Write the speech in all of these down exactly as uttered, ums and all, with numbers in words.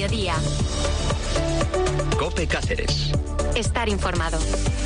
Mediodía. COPE Cáceres. Estar informado.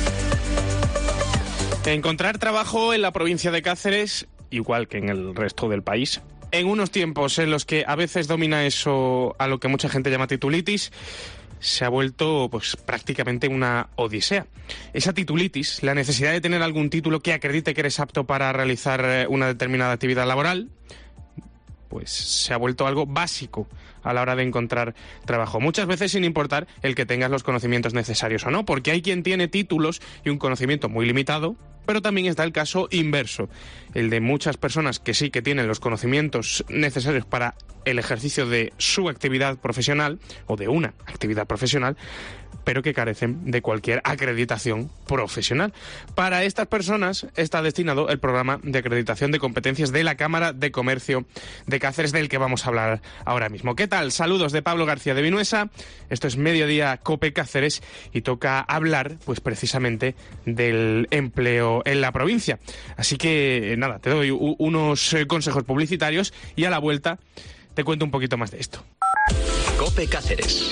Encontrar trabajo en la provincia de Cáceres, igual que en el resto del país, en unos tiempos en los que a veces domina eso a lo que mucha gente llama titulitis, se ha vuelto pues prácticamente una odisea. Esa titulitis, la necesidad de tener algún título que acredite que eres apto para realizar una determinada actividad laboral, pues se ha vuelto algo básico a la hora de encontrar trabajo. Muchas veces sin importar el que tengas los conocimientos necesarios o no, porque hay quien tiene títulos y un conocimiento muy limitado, pero también está el caso inverso, el de muchas personas que sí que tienen los conocimientos necesarios para el ejercicio de su actividad profesional o de una actividad profesional, pero que carecen de cualquier acreditación profesional. Para estas personas está destinado el programa de acreditación de competencias de la Cámara de Comercio de Cáceres, del que vamos a hablar ahora mismo. ¿Qué tal? Saludos de Pablo García de Vinuesa. Esto es Mediodía COPE Cáceres y toca hablar, pues precisamente, del empleo en la provincia. Así que, nada, te doy u- unos eh, consejos publicitarios y a la vuelta te cuento un poquito más de esto. COPE Cáceres.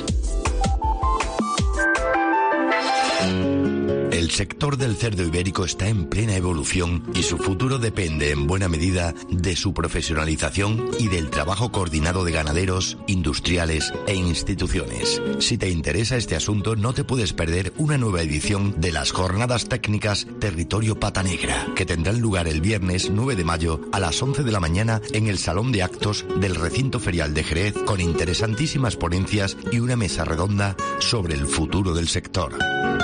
El sector del cerdo ibérico está en plena evolución y su futuro depende en buena medida de su profesionalización y del trabajo coordinado de ganaderos, industriales e instituciones. Si te interesa este asunto, no te puedes perder una nueva edición de las Jornadas Técnicas Territorio Pata Negra, que tendrán lugar el viernes nueve de mayo a las once de la mañana en el Salón de Actos del Recinto Ferial de Jerez, con interesantísimas ponencias y una mesa redonda sobre el futuro del sector.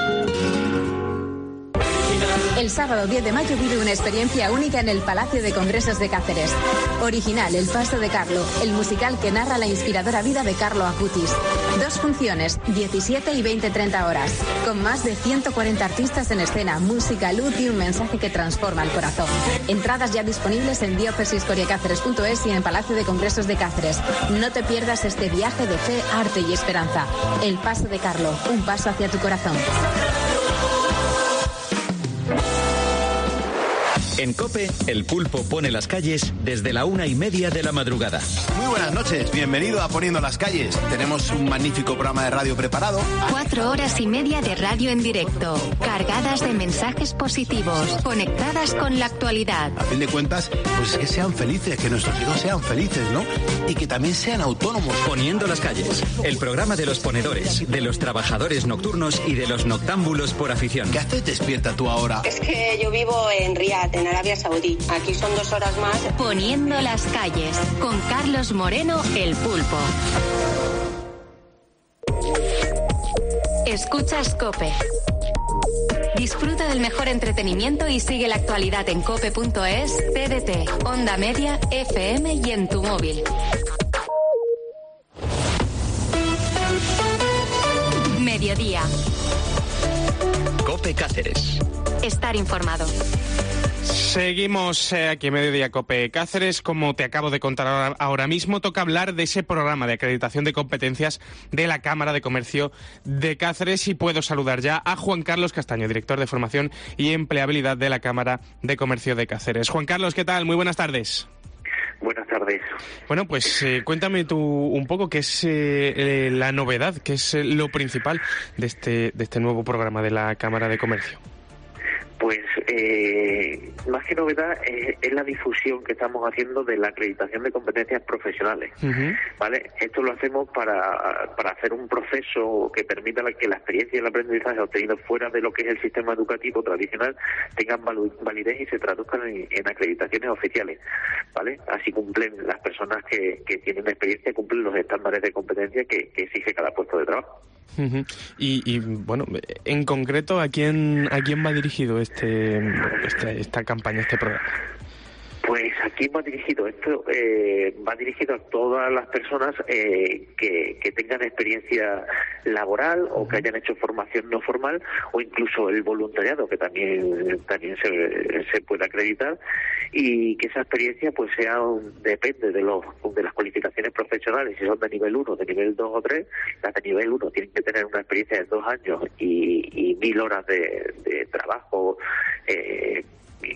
El sábado diez de mayo vive una experiencia única en el Palacio de Congresos de Cáceres. Original, El Paso de Carlo, el musical que narra la inspiradora vida de Carlo Acutis. Dos funciones, diecisiete y veinte treinta horas, con más de ciento cuarenta artistas en escena, música, luz y un mensaje que transforma el corazón. Entradas ya disponibles en diócesis coria cáceres punto es y en Palacio de Congresos de Cáceres. No te pierdas este viaje de fe, arte y esperanza. El Paso de Carlo, un paso hacia tu corazón. En COPE, el pulpo pone las calles desde la una y media de la madrugada. Muy buenas noches, bienvenido a Poniendo las Calles. Tenemos un magnífico programa de radio preparado. Cuatro horas y media de radio en directo, cargadas de mensajes positivos, conectadas con la actualidad. A fin de cuentas, pues que sean felices, que nuestros hijos sean felices, ¿no? Y que también sean autónomos. Poniendo las calles, el programa de los ponedores, de los trabajadores nocturnos y de los noctámbulos por afición. ¿Qué haces despierta tú ahora? Es que yo vivo en Riad, en Arabia Saudí. Aquí son dos horas más. Poniendo las calles, con Carlos Moreno, el pulpo. Escuchas COPE. Disfruta del mejor entretenimiento y sigue la actualidad en cope punto es, T D T, Onda Media, F M y en tu móvil. Mediodía. COPE Cáceres. Estar informado. Seguimos eh, aquí en Mediodía COPE Cáceres. Como te acabo de contar ahora, ahora mismo, toca hablar de ese programa de acreditación de competencias de la Cámara de Comercio de Cáceres y puedo saludar ya a Juan Carlos Castaño, director de Formación y Empleabilidad de la Cámara de Comercio de Cáceres. Juan Carlos, ¿qué tal? Muy buenas tardes. Buenas tardes. Bueno, pues eh, cuéntame tú un poco qué es eh, eh, la novedad, qué es eh, lo principal de este, de este nuevo programa de la Cámara de Comercio. Pues eh, más que novedad eh, es la difusión que estamos haciendo de la acreditación de competencias profesionales, uh-huh. ¿Vale? Esto lo hacemos para, para hacer un proceso que permita que la experiencia y el aprendizaje obtenido fuera de lo que es el sistema educativo tradicional tengan validez y se traduzcan en, en acreditaciones oficiales, ¿vale? Así cumplen las personas que, que tienen experiencia, cumplen los estándares de competencia que, que exige cada puesto de trabajo. Uh-huh. Y, y bueno, en concreto, ¿a quién a quién va dirigido este, este esta campaña, este programa? Pues ¿a quién va dirigido? Esto eh, va dirigido a todas las personas eh, que, que tengan experiencia laboral o que hayan hecho formación no formal o incluso el voluntariado, que también también se, se puede acreditar, y que esa experiencia pues sea un, depende de los de las cualificaciones profesionales. Si son de nivel uno, de nivel dos o tres, las de nivel uno tienen que tener una experiencia de dos años y, y mil horas de, de trabajo eh,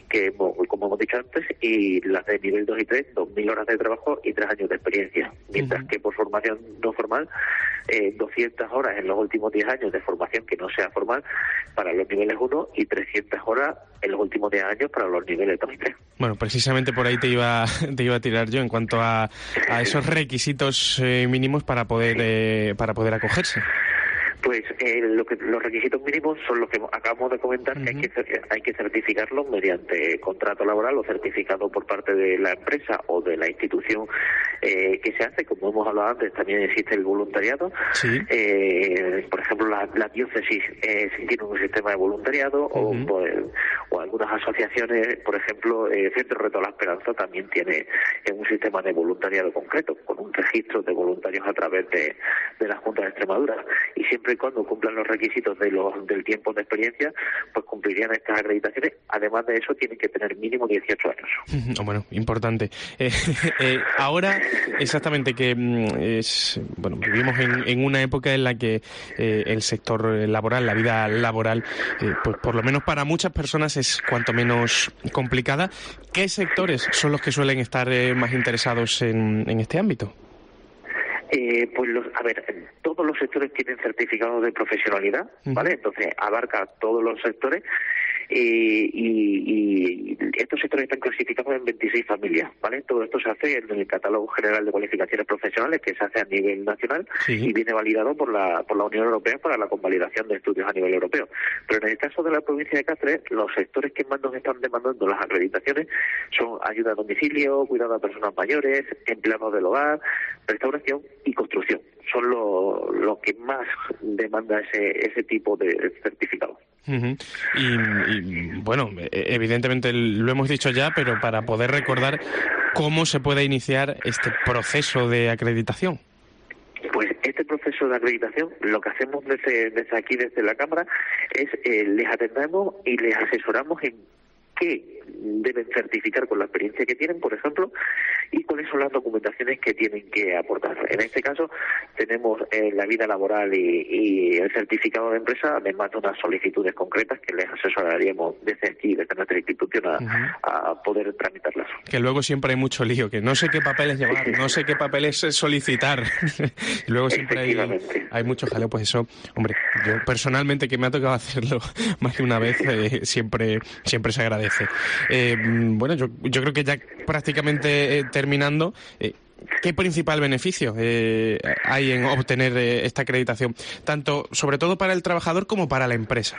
que como hemos dicho antes, y las de nivel dos y tres, dos mil horas de trabajo y tres años de experiencia, mientras uh-huh. que por formación no formal, eh, doscientas horas en los últimos diez años de formación que no sea formal para los niveles uno y trescientas horas en los últimos diez años para los niveles dos y tres. Bueno, precisamente por ahí te iba te iba a tirar yo en cuanto a, a esos requisitos eh, mínimos para poder eh, para poder acogerse. Pues eh, lo que, los requisitos mínimos son los que acabamos de comentar, uh-huh. que hay que hay que certificarlos mediante contrato laboral o certificado por parte de la empresa o de la institución eh, que se hace. Como hemos hablado antes, también existe el voluntariado. Sí. Eh, por ejemplo, la, la diócesis eh, tiene un sistema de voluntariado uh-huh. o, pues, o algunas asociaciones, por ejemplo, eh, Centro Reto a la Esperanza también tiene eh, un sistema de voluntariado concreto, con un registro de voluntarios a través de, de la Junta de Extremadura. Y siempre y cuando cumplan los requisitos de los del tiempo de experiencia, pues cumplirían estas acreditaciones. Además de eso, tienen que tener mínimo dieciocho años. Bueno, importante. Eh, eh, ahora, exactamente, que es bueno vivimos en, en una época en la que eh, el sector laboral, la vida laboral, eh, pues por lo menos para muchas personas es cuanto menos complicada. ¿Qué sectores son los que suelen estar eh, más interesados en, en este ámbito? Eh, pues los, a ver, todos los sectores tienen certificado de profesionalidad, ¿vale? Entonces abarca todos los sectores eh, y, y estos sectores están clasificados en veintiséis familias, ¿vale? Todo esto se hace en el Catálogo General de Cualificaciones Profesionales, que se hace a nivel nacional sí. y viene validado por la por la Unión Europea para la convalidación de estudios a nivel europeo. Pero en el caso de la provincia de Cáceres, los sectores que más nos están demandando las acreditaciones son ayuda a domicilio, cuidado a personas mayores, empleados del hogar, restauración y construcción. Son lo, lo que más demanda ese ese tipo de certificados. Uh-huh. Y, y bueno, evidentemente lo hemos dicho ya, pero para poder recordar cómo se puede iniciar este proceso de acreditación. Pues este proceso de acreditación, lo que hacemos desde, desde aquí, desde la Cámara, es eh, les atendemos y les asesoramos en qué deben certificar con la experiencia que tienen, por ejemplo, y cuáles son las documentaciones que tienen que aportar. En este caso, tenemos eh, la vida laboral y, y el certificado de empresa, además de unas solicitudes concretas que les asesoraríamos desde aquí, desde nuestra institución, a, uh-huh. a poder tramitarlas. Que luego siempre hay mucho lío, que no sé qué papeles llevar, no sé qué papeles solicitar. Y luego siempre hay, hay mucho jaleo, pues eso, hombre, yo personalmente que me ha tocado hacerlo más de una vez, eh, siempre, siempre se agradece. Eh, bueno, yo, yo creo que ya prácticamente eh, terminando, eh, ¿qué principal beneficio eh, hay en obtener eh, esta acreditación, tanto sobre todo para el trabajador como para la empresa?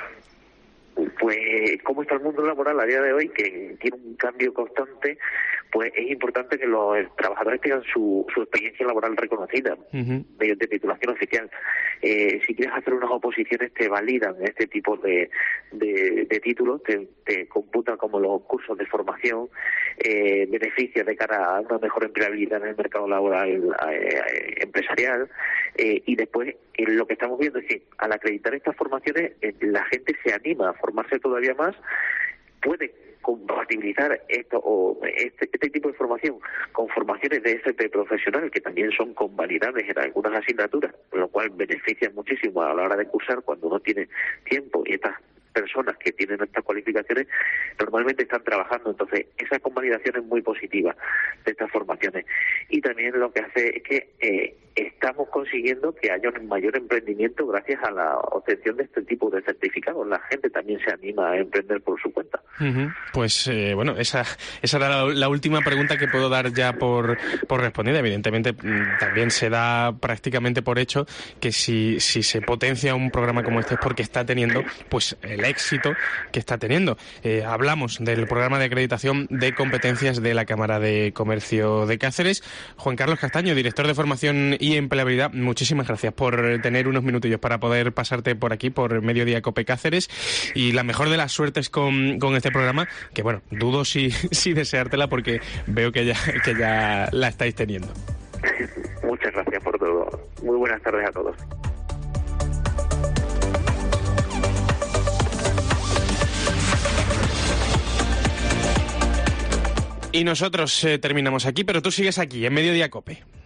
Pues cómo está el mundo laboral a día de hoy, que tiene un cambio constante, pues es importante que los trabajadores tengan su, su experiencia laboral reconocida uh-huh. mediante titulación oficial. Eh, si quieres hacer unas oposiciones, te validan este tipo de, de, de títulos, te, te computan como los cursos de formación, eh, beneficios de cara a una mejor empleabilidad en el mercado laboral eh, empresarial, eh, y después eh, lo que estamos viendo es que al acreditar estas formaciones, eh, la gente se anima a formarse todavía más, puede compatibilizar esto o este, este tipo de formación con formaciones de F P profesional que también son convalidables en algunas asignaturas, lo cual beneficia muchísimo a la hora de cursar cuando uno tiene tiempo, y estas personas que tienen estas cualificaciones normalmente están trabajando. Entonces esa convalidación es muy positiva de estas formaciones, y también lo que hace es que eh, estamos consiguiendo que haya un mayor emprendimiento gracias a la obtención de este tipo de certificados. La gente también se anima a emprender por su cuenta. Uh-huh. Pues eh, bueno, esa esa era la, la última pregunta que puedo dar ya por, por respondida. Evidentemente también se da prácticamente por hecho que si, si se potencia un programa como este es porque está teniendo pues el éxito que está teniendo. Eh, hablamos del programa de acreditación de competencias de la Cámara de Comercio de Cáceres. Juan Carlos Castaño, director de formación y empleabilidad, muchísimas gracias por tener unos minutillos para poder pasarte por aquí, por Mediodía Cope Cáceres, y la mejor de las suertes con, con este programa, que bueno, dudo si, si deseártela porque veo que ya, que ya la estáis teniendo. Muchas gracias por todo. Muy buenas tardes a todos. Y nosotros eh, terminamos aquí, pero tú sigues aquí, en Mediodía Cope.